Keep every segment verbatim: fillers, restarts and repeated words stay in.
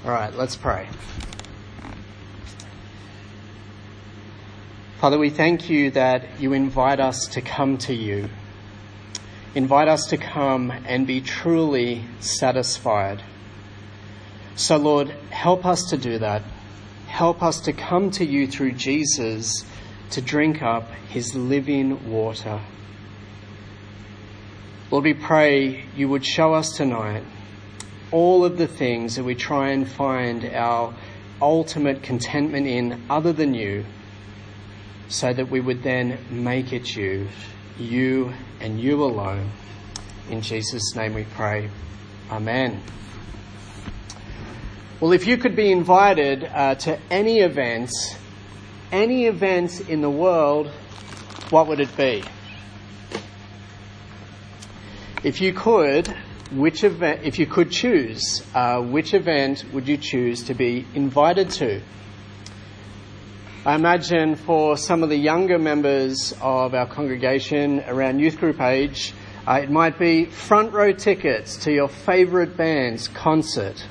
All right, let's pray. Father, we thank you that you invite us to come to you. Invite us to come and be truly satisfied. So, Lord, help us to do that. Help us to come to you through Jesus to drink up his living water. Lord, we pray you would show us tonight all of the things that we try and find our ultimate contentment in other than you, so that we would then make it you, you and you alone. In Jesus' name we pray. Amen. Well, if you could be invited uh, to any event, any event in the world, what would it be? If you could, which event, if you could choose, uh, which event would you choose to be invited to? I imagine for some of the younger members of our congregation around youth group age, uh, it might be front row tickets to your favourite band's concert.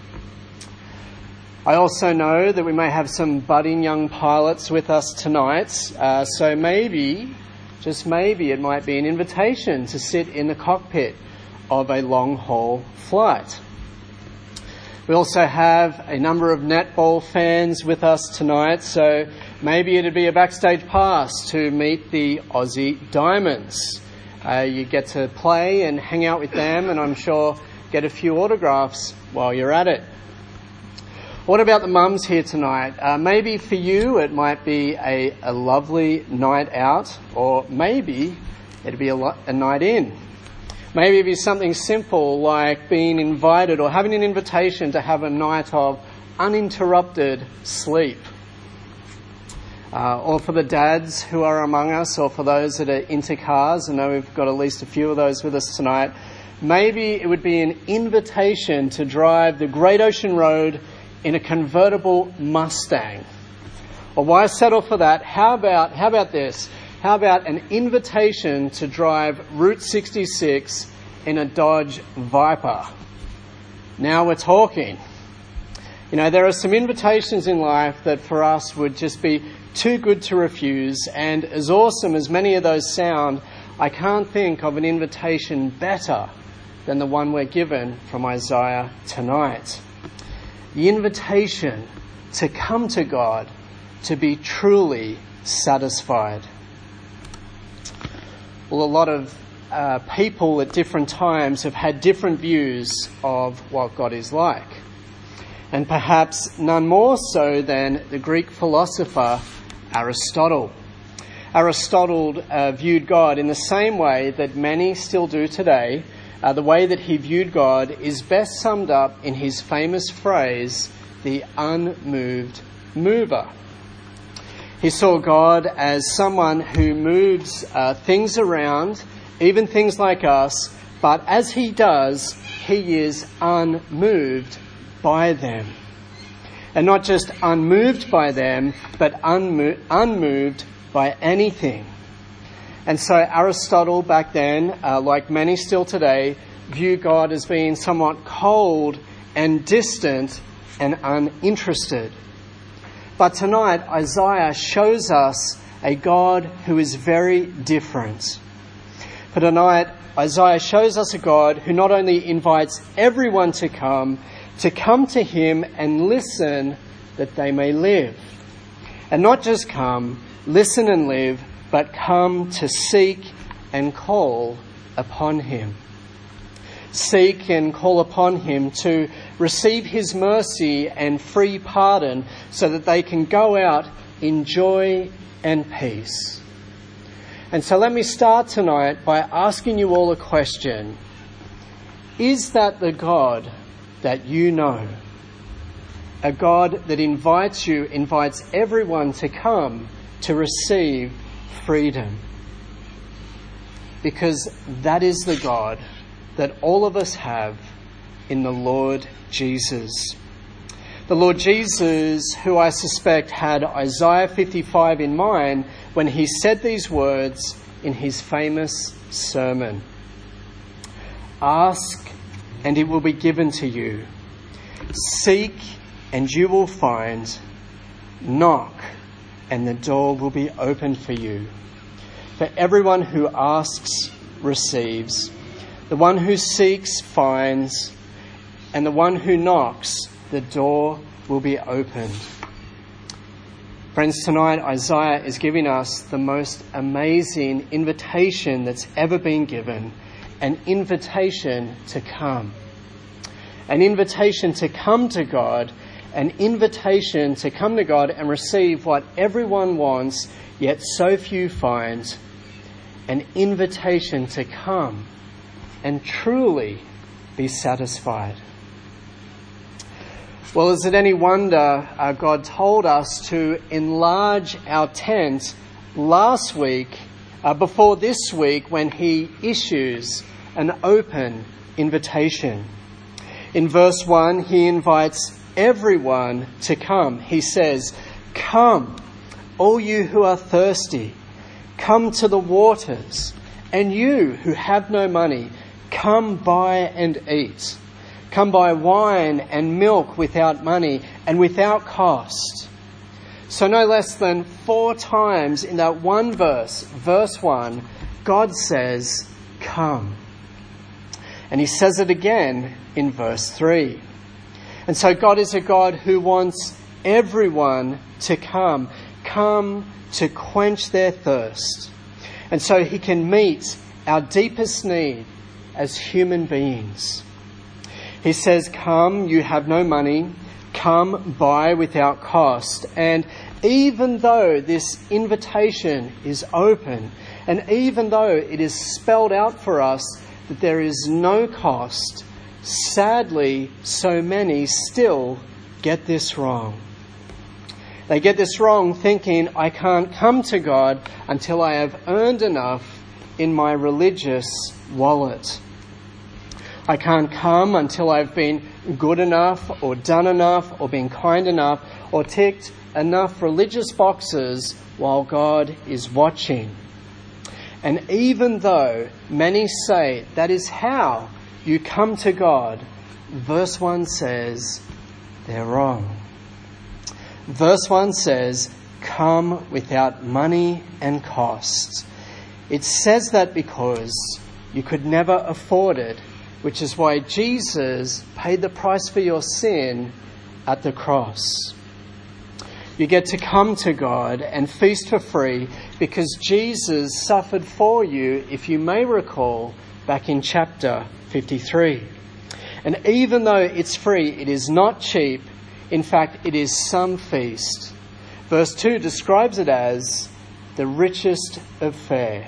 I also know that we may have some budding young pilots with us tonight, uh, so maybe, just maybe, it might be an invitation to sit in the cockpit of a long-haul flight. We also have a number of netball fans with us tonight, so maybe it'd be a backstage pass to meet the Aussie Diamonds. Uh, you get to play and hang out with them, and I'm sure get a few autographs while you're at it. What about the mums here tonight? Uh, maybe for you it might be a, a lovely night out, or maybe it'd be a, lo- a night in. Maybe it'd be something simple like being invited or having an invitation to have a night of uninterrupted sleep. Uh, or for the dads who are among us, or for those that are into cars, I know we've got at least a few of those with us tonight, maybe it would be an invitation to drive the Great Ocean Road in a convertible Mustang. Or why settle for that? How about, how about this? How about an invitation to drive Route sixty-six in a Dodge Viper? Now we're talking. You know, there are some invitations in life that for us would just be too good to refuse, and as awesome as many of those sound, I can't think of an invitation better than the one we're given from Isaiah tonight. The invitation to come to God, to be truly satisfied. Well, a lot of uh, people at different times have had different views of what God is like. And perhaps none more so than the Greek philosopher Aristotle. Aristotle uh, viewed God in the same way that many still do today. Uh, the way that he viewed God is best summed up in his famous phrase, the unmoved mover. He saw God as someone who moves uh, things around, even things like us, but as he does, he is unmoved by them. And not just unmoved by them, but unmo- unmoved by anything. And so Aristotle back then, uh, like many still today, viewed God as being somewhat cold and distant and uninterested. But tonight, Isaiah shows us a God who is very different. For tonight, Isaiah shows us a God who not only invites everyone to come, to come to him and listen that they may live. And not just come, listen and live, but come to seek and call upon him. Seek and call upon him to receive his mercy and free pardon so that they can go out in joy and peace. And so let me start tonight by asking you all a question. Is that the God that you know? A God that invites you, invites everyone to come to receive freedom. Because that is the God that all of us have in the Lord Jesus. The Lord Jesus, who I suspect had Isaiah fifty-five in mind when he said these words in his famous sermon. Ask and it will be given to you. Seek and you will find. Knock, and the door will be opened for you. For everyone who asks receives, the one who seeks finds, and the one who knocks, the door will be opened. Friends, tonight Isaiah is giving us the most amazing invitation that's ever been given, an invitation to come. An invitation to come to God, an invitation to come to God and receive what everyone wants, yet so few find. An invitation to come and truly be satisfied. Well, is it any wonder uh, God told us to enlarge our tent last week, uh, before this week, when he issues an open invitation. In verse one, he invites everyone to come. He says, "Come, all you who are thirsty, come to the waters, and you who have no money, come buy and eat. Come buy wine and milk without money and without cost." So no less than four times in that one verse, verse one, God says, "Come." And he says it again in verse three. And so God is a God who wants everyone to come, come to quench their thirst. And so he can meet our deepest need as human beings. He says, "Come, you have no money, come buy without cost." And even though this invitation is open, and even though it is spelled out for us that there is no cost, sadly, so many still get this wrong. They get this wrong thinking, I can't come to God until I have earned enough in my religious wallet. I can't come until I've been good enough or done enough or been kind enough or ticked enough religious boxes while God is watching. And even though many say that is how you come to God, verse one says they're wrong. Verse one says, "Come without money and cost." It says that because you could never afford it, which is why Jesus paid the price for your sin at the cross. You get to come to God and feast for free because Jesus suffered for you, if you may recall, back in chapter fifty-three. And even though it's free, it is not cheap. In fact, it is some feast. Verse two describes it as the richest of fare.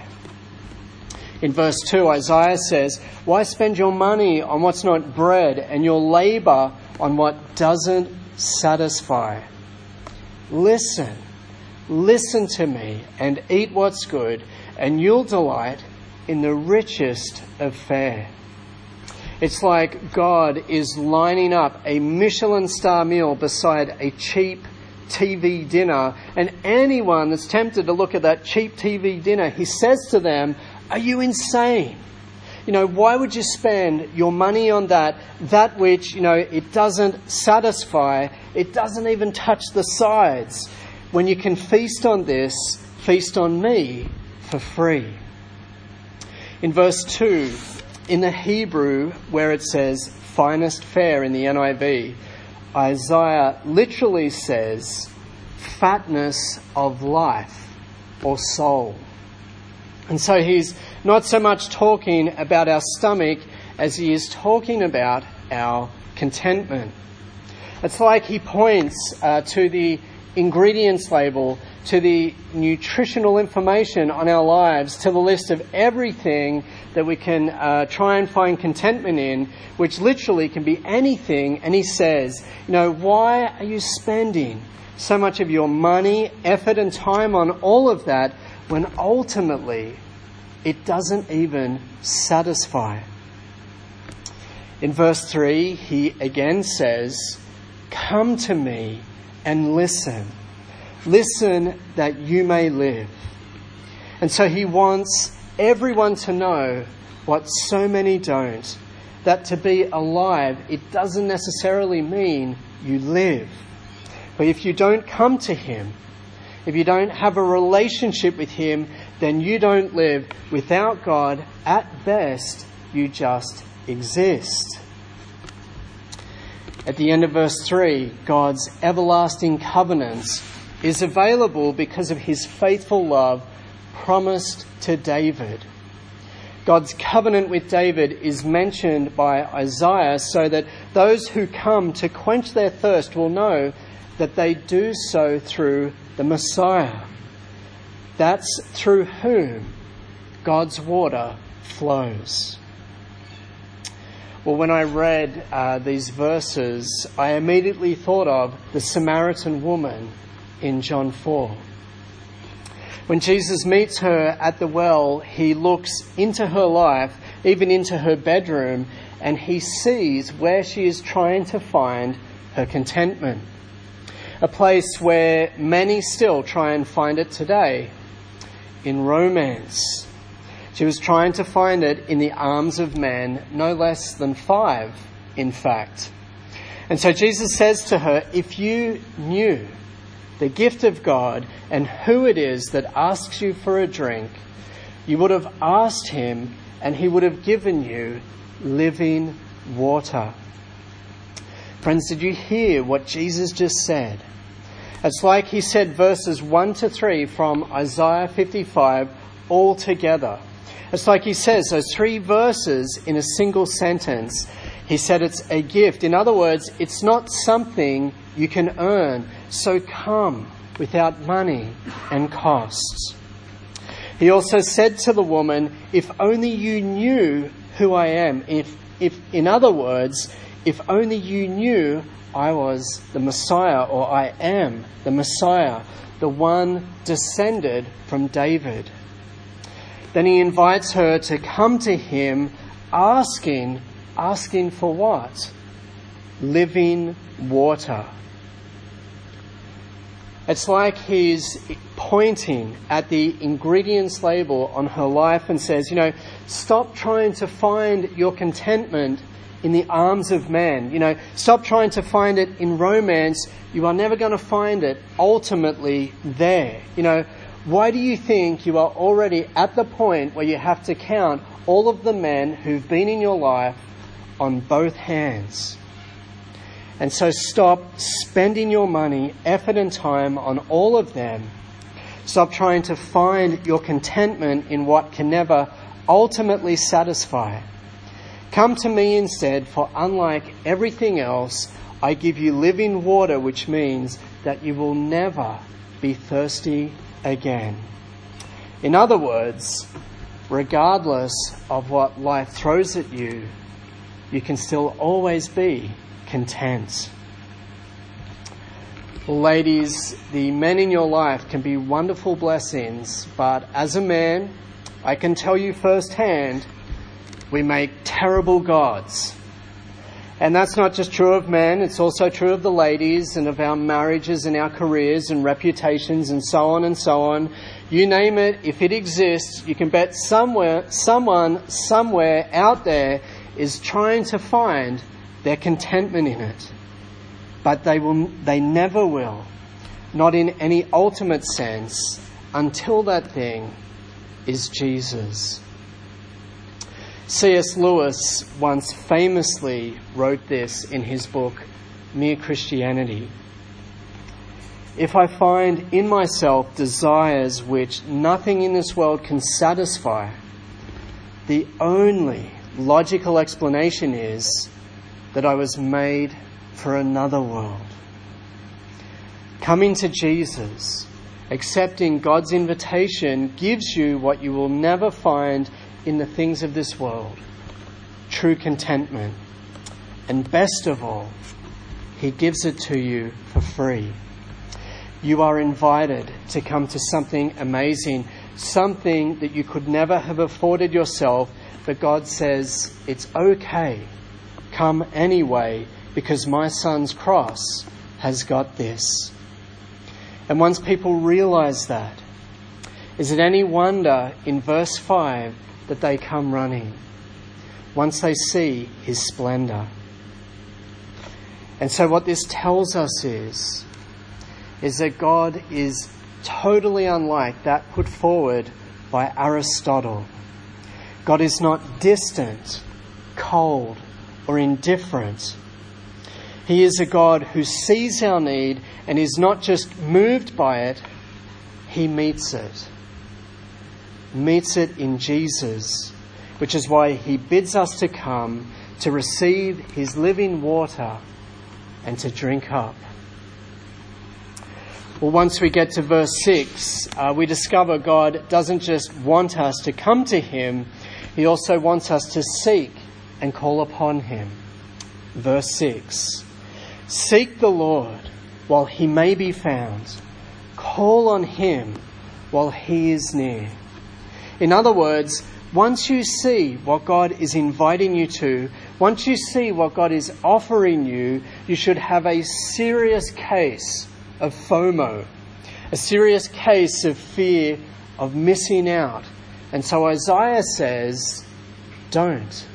In verse two, Isaiah says, "Why spend your money on what's not bread and your labour on what doesn't satisfy? Listen, listen to me and eat what's good, and you'll delight in the richest of fare." It's like God is lining up a Michelin star meal beside a cheap T V dinner, and anyone that's tempted to look at that cheap T V dinner, he says to them, "Are you insane? You know, why would you spend your money on that, that which, you know, it doesn't satisfy, it doesn't even touch the sides, when you can feast on this, feast on me for free?" In verse two, in the Hebrew, where it says finest fare in the N I V, Isaiah literally says fatness of life or soul. And so he's not so much talking about our stomach as he is talking about our contentment. It's like he points uh, to the ingredients label, to the nutritional information on our lives, to the list of everything that we can uh, try and find contentment in, which literally can be anything. And he says, you know, why are you spending so much of your money, effort and time on all of that when ultimately it doesn't even satisfy? In verse three, he again says, "Come to me and listen. Listen that you may live." And so he wants everyone to know what so many don't, that to be alive, it doesn't necessarily mean you live. But if you don't come to him, if you don't have a relationship with him, then you don't live. Without God, at best, you just exist. At the end of verse three, God's everlasting covenants is available because of his faithful love promised to David. God's covenant with David is mentioned by Isaiah so that those who come to quench their thirst will know that they do so through the Messiah. That's through whom God's water flows. Well, when I read uh, these verses, I immediately thought of the Samaritan woman in John four. When Jesus meets her at the well, he looks into her life, even into her bedroom, and he sees where she is trying to find her contentment. A place where many still try and find it today, in romance. She was trying to find it in the arms of men, no less than five, in fact. And so Jesus says to her, if you knew the gift of God and who it is that asks you for a drink, you would have asked him and he would have given you living water. Friends, did you hear what Jesus just said? It's like he said verses one to three from Isaiah fifty-five all together. It's like he says those three verses in a single sentence. He said it's a gift. In other words, it's not something you can earn. So come without money and costs. He also said to the woman, if only you knew who I am. If, if, in other words, if only you knew I was the Messiah, or I am the Messiah, the one descended from David. Then he invites her to come to him asking, asking for what? Living water. It's like he's pointing at the ingredients label on her life and says, you know, stop trying to find your contentment in the arms of men. You know, stop trying to find it in romance. You are never going to find it ultimately there. You know, why do you think you are already at the point where you have to count all of the men who've been in your life on both hands? And so stop spending your money, effort and time on all of them. Stop trying to find your contentment in what can never ultimately satisfy. Come to me instead, for unlike everything else, I give you living water, which means that you will never be thirsty again. In other words, regardless of what life throws at you, you can still always be content. Well, ladies, the men in your life can be wonderful blessings, but as a man, I can tell you firsthand, we make terrible gods. And that's not just true of men, it's also true of the ladies and of our marriages and our careers and reputations and so on and so on. You name it, if it exists, you can bet somewhere, someone, somewhere out there is trying to find their contentment in it. But they will, they never will, not in any ultimate sense, until that thing is Jesus. C S Lewis once famously wrote this in his book, Mere Christianity. If I find in myself desires which nothing in this world can satisfy, the only logical explanation is that I was made for another world. Coming to Jesus, accepting God's invitation, gives you what you will never find in the things of this world, true contentment. And best of all, he gives it to you for free. You are invited to come to something amazing, something that you could never have afforded yourself, but God says, it's okay. Come anyway, because my son's cross has got this. And once people realize that, is it any wonder in verse five that they come running? once they see his splendour. And so what this tells us is, is that God is totally unlike that put forward by Aristotle. God is not distant, cold, or indifferent. He is a God who sees our need and is not just moved by it, he meets it. Meets it in Jesus, which is why he bids us to come to receive his living water and to drink up. Well, once we get to verse six, uh, we discover God doesn't just want us to come to him, he also wants us to seek and call upon him. Verse six, seek the Lord while he may be found. Call on him while he is near. In other words, once you see what God is inviting you to, once you see what God is offering you, you should have a serious case of FOMO, a serious case of fear of missing out. And so Isaiah says, don't.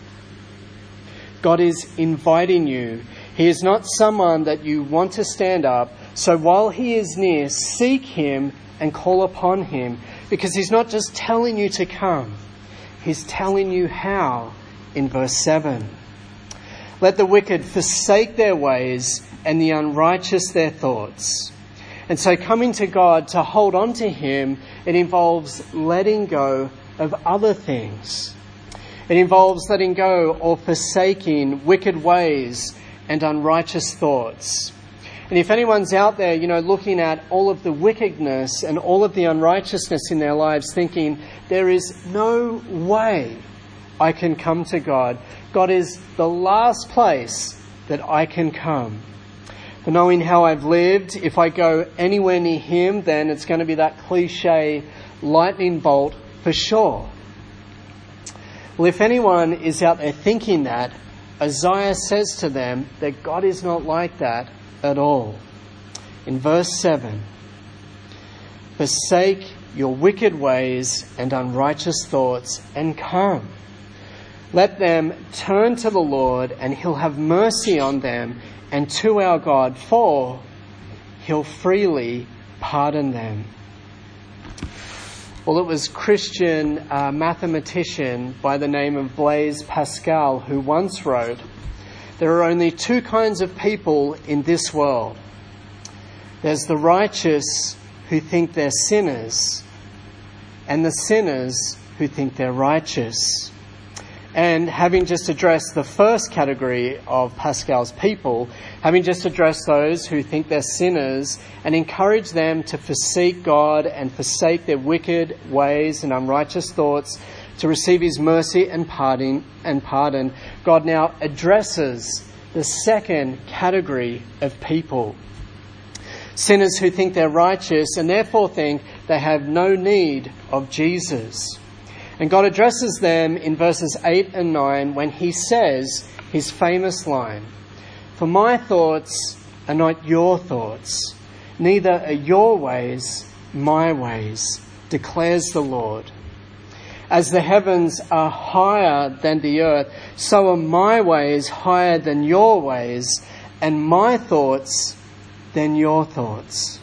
God is inviting you. He is not someone that you want to stand up. So while he is near, seek him and call upon him, because he's not just telling you to come. He's telling you how in verse seven. Let the wicked forsake their ways and the unrighteous their thoughts. And so coming to God, to hold on to him, it involves letting go of other things. It involves letting go or forsaking wicked ways and unrighteous thoughts. And if anyone's out there, you know, looking at all of the wickedness and all of the unrighteousness in their lives, thinking, there is no way I can come to God. God is the last place that I can come. For knowing how I've lived, if I go anywhere near him, then it's going to be that cliche lightning bolt for sure. Well, if anyone is out there thinking that, Isaiah says to them that God is not like that at all. In verse seven, forsake your wicked ways and unrighteous thoughts and come. Let them turn to the Lord and he'll have mercy on them, and to our God, for he'll freely pardon them. Well, it was Christian uh, mathematician by the name of Blaise Pascal who once wrote, there are only two kinds of people in this world. There's the righteous who think they're sinners, and the sinners who think they're righteous. And having just addressed the first category of Pascal's people, having just addressed those who think they're sinners and encourage them to forsake God and forsake their wicked ways and unrighteous thoughts to receive his mercy and pardon, and pardon, God now addresses the second category of people. Sinners who think they're righteous and therefore think they have no need of Jesus. And God addresses them in verses eight and nine when he says his famous line, for my thoughts are not your thoughts, neither are your ways my ways, declares the Lord. As the heavens are higher than the earth, so are my ways higher than your ways, and my thoughts than your thoughts.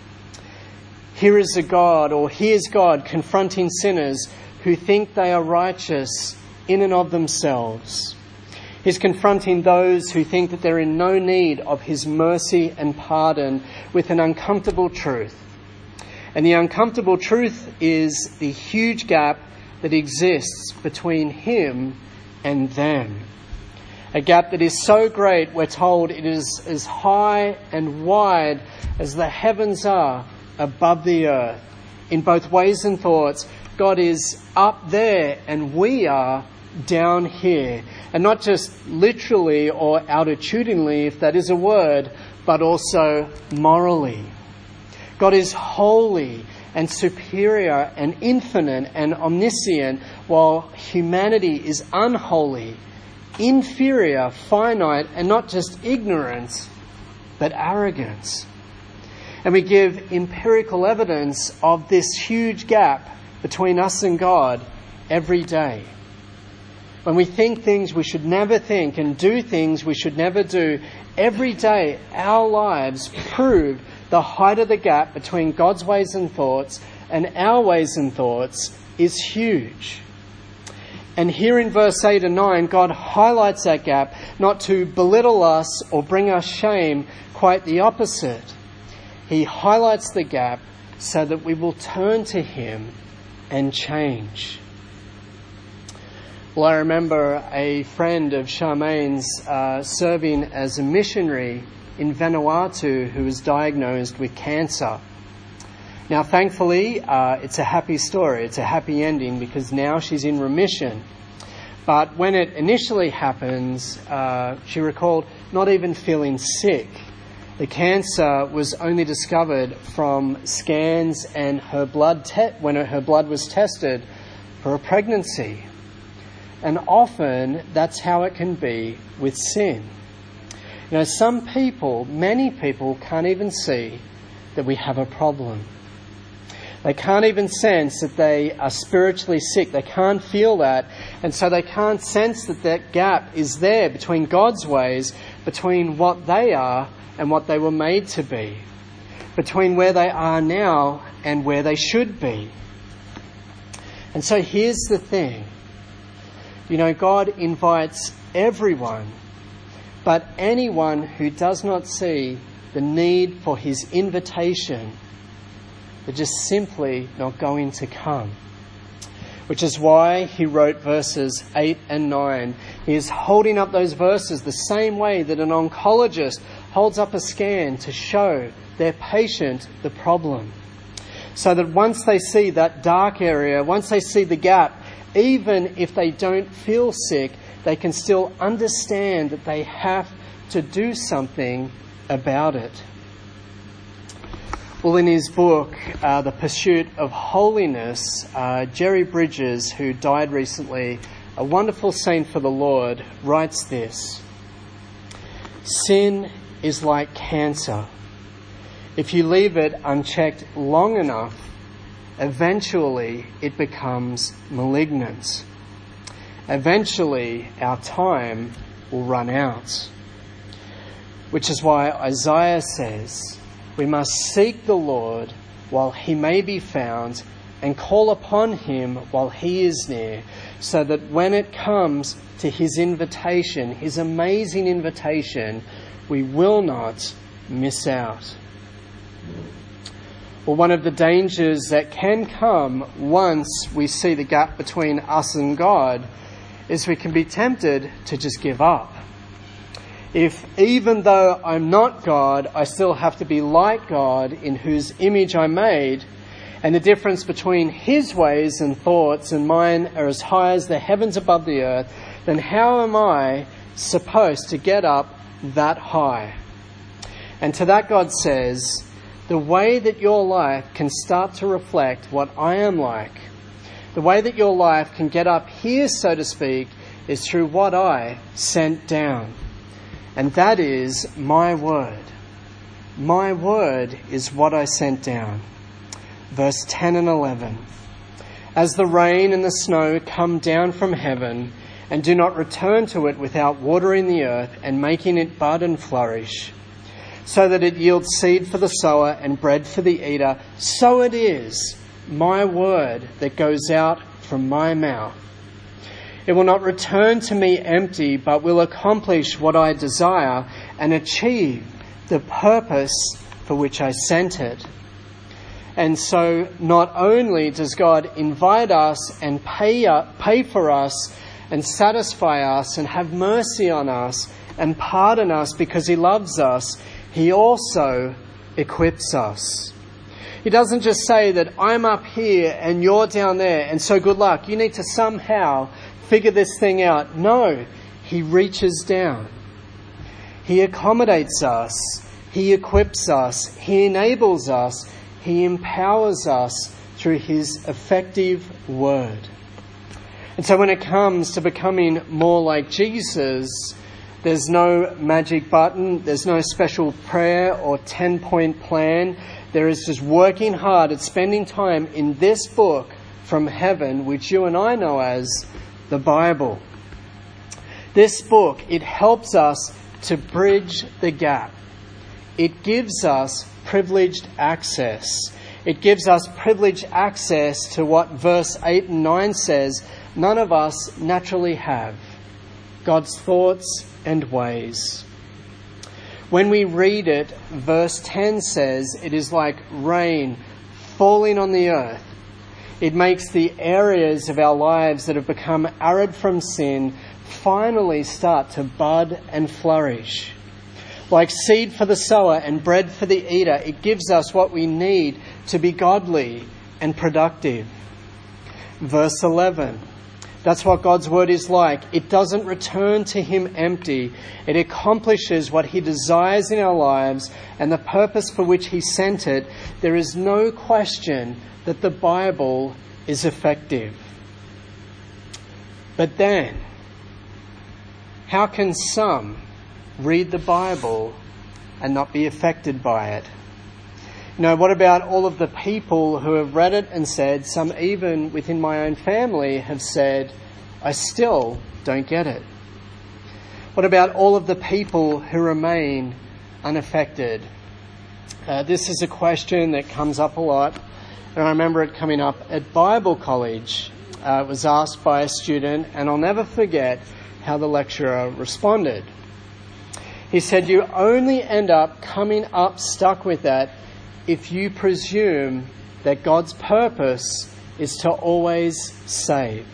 Here is a God, or here's God confronting sinners who think they are righteous in and of themselves. He's confronting those who think that they're in no need of his mercy and pardon with an uncomfortable truth. And the uncomfortable truth is the huge gap that exists between him and them. A gap that is so great, we're told it is as high and wide as the heavens are above the earth. In both ways and thoughts, God is up there and we are down here. And not just literally or altitudinally, if that is a word, but also morally. God is holy and superior and infinite and omniscient, while humanity is unholy, inferior, finite, and not just ignorance, but arrogance. And we give empirical evidence of this huge gap between us and God every day. when we think things we should never think and do things we should never do, every day our lives prove the height of the gap between God's ways and thoughts and our ways and thoughts is huge. And here in verse eight and nine, God highlights that gap, not to belittle us or bring us shame, quite the opposite. He highlights the gap so that we will turn to him and change. Well, I remember a friend of Charmaine's uh, serving as a missionary in Vanuatu who was diagnosed with cancer. Now, thankfully, uh, it's a happy story. It's a happy ending because now she's in remission. But when it initially happens, uh, she recalled not even feeling sick. The cancer was only discovered from scans and her blood te- when her blood was tested for a pregnancy. And often that's how it can be with sin. You know, some people, many people can't even see that we have a problem. They can't even sense that they are spiritually sick. They can't feel that. And so they can't sense that that gap is there between God's ways, between what they are and what they were made to be, between where they are now and where they should be. And so here's the thing. You know, God invites everyone, but anyone who does not see the need for his invitation, they're just simply not going to come. Which is why he wrote verses eight and nine. He is holding up those verses the same way that an oncologist holds up a scan to show their patient the problem. So that once they see that dark area, once they see the gap, even if they don't feel sick, they can still understand that they have to do something about it. Well, in his book, uh, The Pursuit of Holiness, uh, Jerry Bridges, who died recently, a wonderful saint for the Lord, writes this: "Sin is like cancer. If you leave it unchecked long enough, eventually it becomes malignant. Eventually our time will run out." Which is why Isaiah says, we must seek the Lord while he may be found and call upon him while he is near, so that when it comes to his invitation, his amazing invitation, we will not miss out. Well, one of the dangers that can come once we see the gap between us and God is we can be tempted to just give up. If even though I'm not God, I still have to be like God in whose image I'm made, and the difference between his ways and thoughts and mine are as high as the heavens above the earth, then how am I supposed to get up that high? And to that God says, the way that your life can start to reflect what I am like, the way that your life can get up here, so to speak, is through what I sent down. And that is my word. My word is what I sent down. Verse ten and eleven. As the rain and the snow come down from heaven and do not return to it without watering the earth and making it bud and flourish, so that it yields seed for the sower and bread for the eater, so it is my word that goes out from my mouth. It will not return to me empty, but will accomplish what I desire and achieve the purpose for which I sent it. And so not only does God invite us and pay, uh, pay for us and satisfy us and have mercy on us and pardon us because he loves us, he also equips us. He doesn't just say that I'm up here and you're down there, and so good luck. You need to somehow figure this thing out. No, he reaches down. He accommodates us. He equips us. He enables us. He empowers us through his effective word. And so when it comes to becoming more like Jesus, there's no magic button. There's no special prayer or ten-point plan. There is just working hard at spending time in this book from heaven, which you and I know as the Bible. This book, it helps us to bridge the gap. It gives us privileged access. It gives us privileged access to what verse eight and nine says none of us naturally have: God's thoughts and ways. When we read it, verse ten says it is like rain falling on the earth. It makes the areas of our lives that have become arid from sin finally start to bud and flourish. Like seed for the sower and bread for the eater, it gives us what we need to be godly and productive. Verse eleven. That's what God's word is like. It doesn't return to him empty. It accomplishes what he desires in our lives and the purpose for which he sent it. There is no question that the Bible is effective. But then, how can some read the Bible and not be affected by it? You know, what about all of the people who have read it and said, some even within my own family have said, I still don't get it? What about all of the people who remain unaffected? Uh, this is a question that comes up a lot, and I remember it coming up at Bible college. Uh, it was asked by a student, and I'll never forget how the lecturer responded. He said, you only end up coming up stuck with that if you presume that God's purpose is to always save.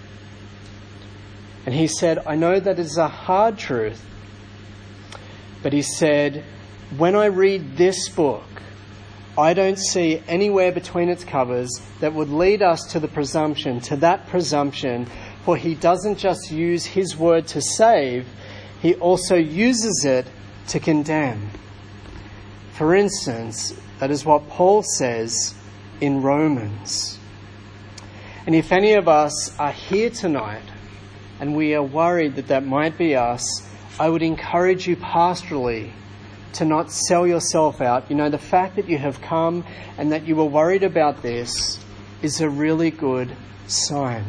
And he said, I know that is a hard truth, but he said, when I read this book, I don't see anywhere between its covers that would lead us to the presumption, to that presumption, for he doesn't just use his word to save, he also uses it to condemn. For instance, that is what Paul says in Romans. And if any of us are here tonight and we are worried that that might be us, I would encourage you pastorally to not sell yourself out. You know, the fact that you have come and that you were worried about this is a really good sign.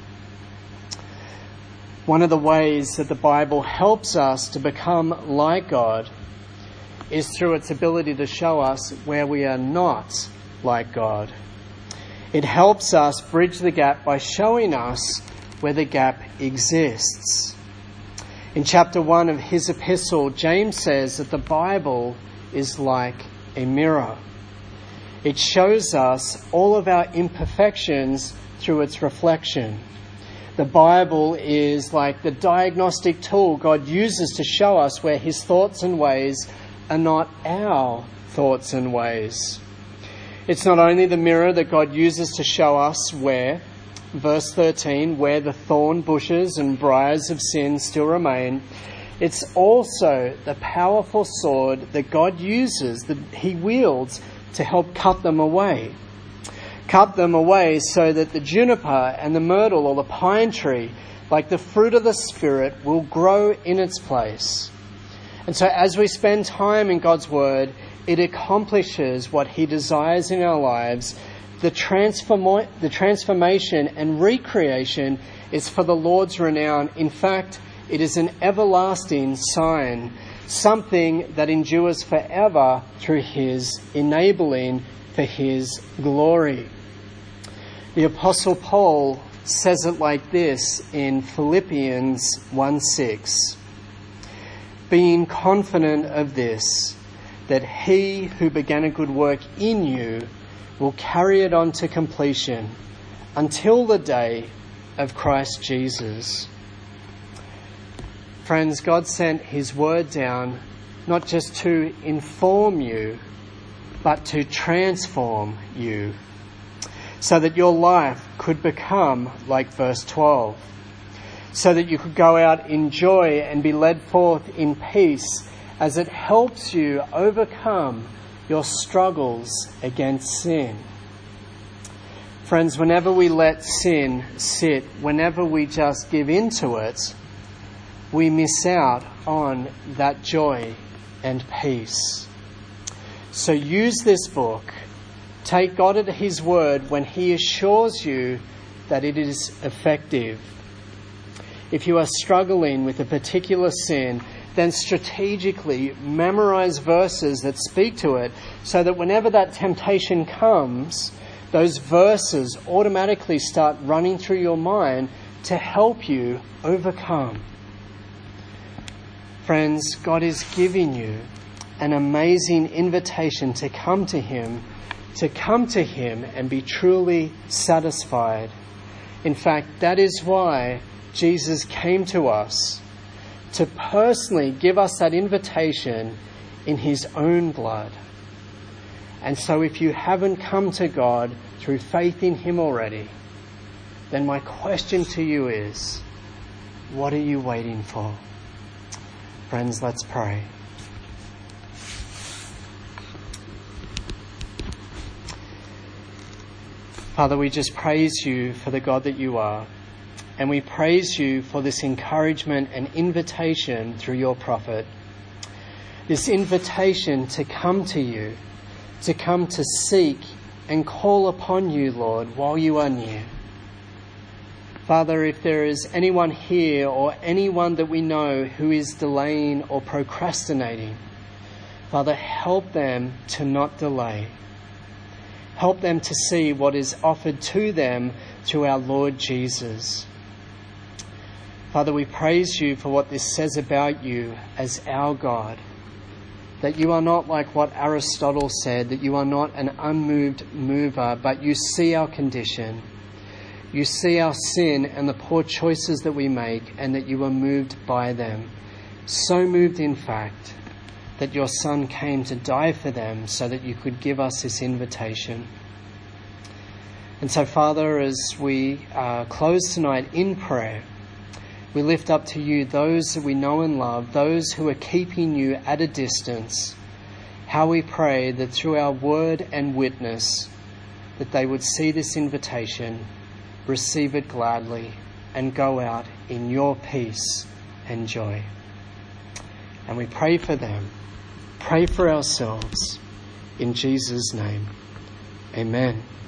One of the ways that the Bible helps us to become like God is through its ability to show us where we are not like God. It helps us bridge the gap by showing us where the gap exists. In chapter one of his epistle, James says that the Bible is like a mirror. It shows us all of our imperfections through its reflection. The Bible is like the diagnostic tool God uses to show us where his thoughts and ways are not our thoughts and ways. It's not only the mirror that God uses to show us where, verse thirteen, where the thorn bushes and briars of sin still remain. It's also the powerful sword that God uses, that he wields to help cut them away. Cut them away so that the juniper and the myrtle or the pine tree, like the fruit of the Spirit, will grow in its place. And so as we spend time in God's Word, it accomplishes what he desires in our lives. The, transform- the transformation and recreation is for the Lord's renown. In fact, it is an everlasting sign, something that endures forever through his enabling for his glory. The Apostle Paul says it like this in Philippians one six. Being confident of this, that he who began a good work in you will carry it on to completion until the day of Christ Jesus. Friends, God sent his word down not just to inform you, but to transform you, so that your life could become like verse twelve, so that you could go out in joy and be led forth in peace as it helps you overcome your struggles against sin. Friends, whenever we let sin sit, whenever we just give in to it, we miss out on that joy and peace. So use this book. Take God at his word when he assures you that it is effective. If you are struggling with a particular sin, then strategically memorize verses that speak to it so that whenever that temptation comes, those verses automatically start running through your mind to help you overcome. Friends, God is giving you an amazing invitation to come to Him, to come to Him and be truly satisfied. In fact, that is why Jesus came to us, to personally give us that invitation in His own blood. And so if you haven't come to God through faith in Him already, then my question to you is, what are you waiting for? Friends, let's pray. Father, we just praise you for the God that you are. And we praise you for this encouragement and invitation through your prophet. This invitation to come to you, to come to seek and call upon you, Lord, while you are near. Father, if there is anyone here or anyone that we know who is delaying or procrastinating, Father, help them to not delay. Help them to see what is offered to them through our Lord Jesus. Father, we praise you for what this says about you as our God. That you are not like what Aristotle said, that you are not an unmoved mover, but you see our condition. You see our sin and the poor choices that we make, and that you are moved by them. So moved, in fact, that your Son came to die for them so that you could give us this invitation. And so, Father, as we uh, close tonight in prayer, we lift up to you those that we know and love, those who are keeping you at a distance. How we pray that through our word and witness, that they would see this invitation, receive it gladly, and go out in your peace and joy. And we pray for them, pray for ourselves, in Jesus' name. Amen.